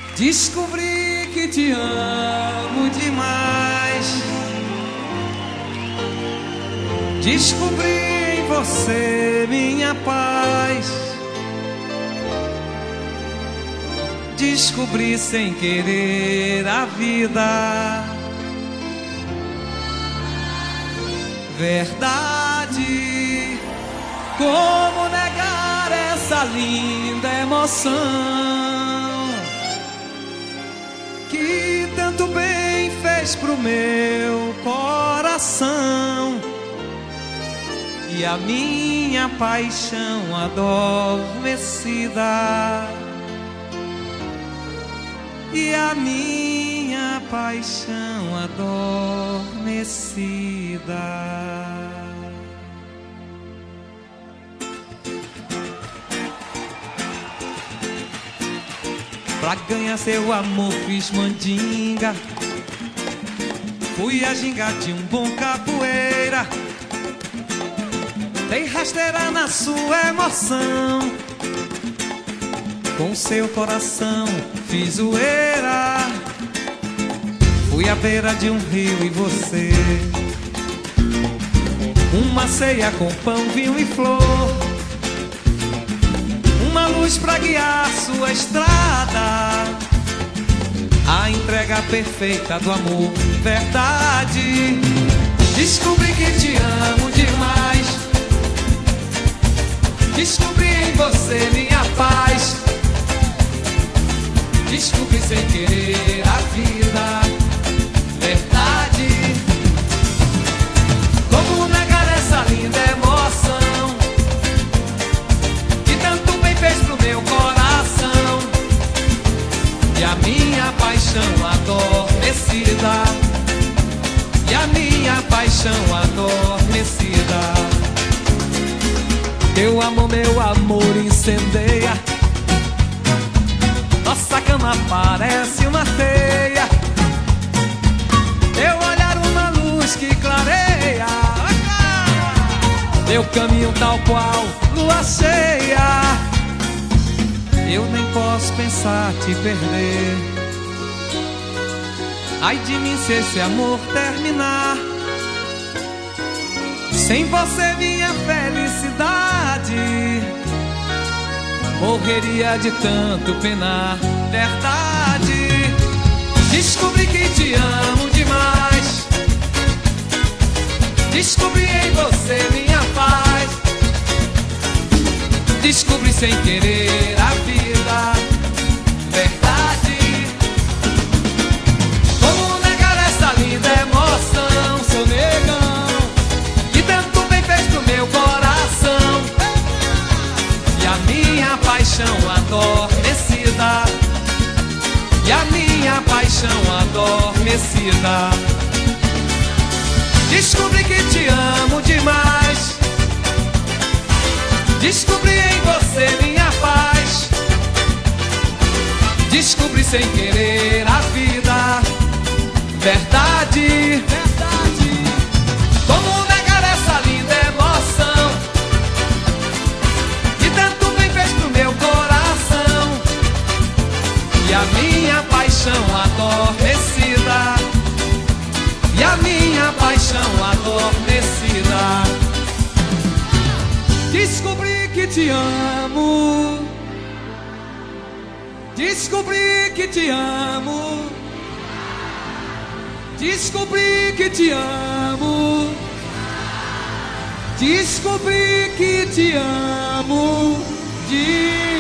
Descobri que te amo demais. Descobri em você minha paz. Descobri sem querer a vida. Verdade, como negar essa linda emoção que tanto bem fez pro meu coração e a minha paixão adormecida. E a minha paixão adormecida. Pra ganhar seu amor fiz mandinga. Fui a gingar de um bom capoeira. Dei rasteira na sua emoção. Com seu coração fiz zoeira. Fui à beira de um rio e você. Uma ceia com pão, vinho e flor. Uma luz pra guiar sua estrada. A entrega perfeita do amor, verdade. Descobri que te amo demais. Descobri em você minha paz. Descobri sem querer a vida. Verdade. Como negar essa linda emoção que tanto bem fez pro meu coração e a minha paixão adormecida. E a minha paixão adormecida. Teu amor, meu amor incendeia. Nossa cama parece uma teia. Teu olhar uma luz que clareia. Teu caminho tal qual lua cheia. Eu nem posso pensar te perder. Ai de mim se esse amor terminar. Sem você minha felicidade morreria de tanto penar. Verdade. Descobri que te amo demais. Descobri em você minha paz. Descobri sem querer a vida. Verdade. Como negar essa linda emoção, seu negão, que tanto bem fez pro meu coração e a minha paixão adormecida. E a minha paixão adormecida. Descobri que te amo demais. Descobri em você minha paz. Descobri sem querer a vida. Verdade. Verdade. Como negar essa linda emoção que tanto bem fez pro meu coração e a minha paixão adormecida. E a minha paixão adormecida. Descobri que te amo. Descobri que te amo. Descobri que te amo. Descobri que te amo demais.